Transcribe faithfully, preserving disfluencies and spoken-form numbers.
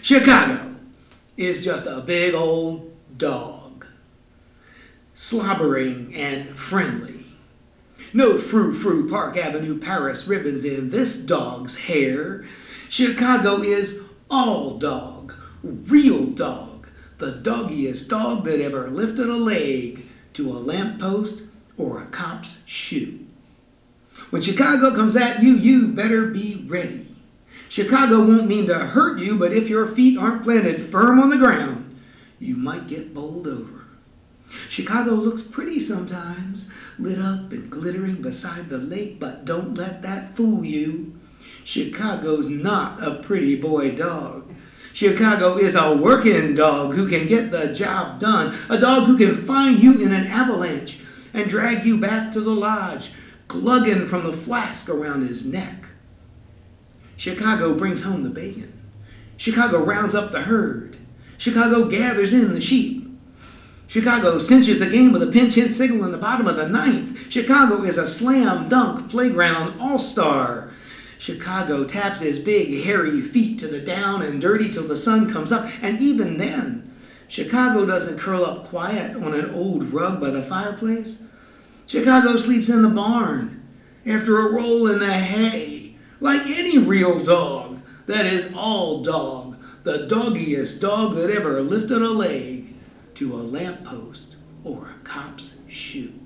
Chicago is just a big old dog, slobbering and friendly. No frou-frou Park Avenue Paris ribbons in this dog's hair. Chicago is all dog, real dog, the doggiest dog that ever lifted a leg to a lamppost or a cop's shoe. When Chicago comes at you, you better be ready. Chicago won't mean to hurt you, but if your feet aren't planted firm on the ground, you might get bowled over. Chicago looks pretty sometimes, lit up and glittering beside the lake, but don't let that fool you. Chicago's not a pretty boy dog. Chicago is a working dog who can get the job done, a dog who can find you in an avalanche and drag you back to the lodge, glugging from the flask around his neck. Chicago brings home the bacon. Chicago rounds up the herd. Chicago gathers in the sheep. Chicago cinches the game with a pinch hit signal in the bottom of the ninth. Chicago is a slam dunk playground all-star. Chicago taps his big hairy feet to the down and dirty till the sun comes up. And even then, Chicago doesn't curl up quiet on an old rug by the fireplace. Chicago sleeps in the barn after a roll in the hay, like any real dog that is all dog, the doggiest dog that ever lifted a leg to a lamppost or a cop's shoe.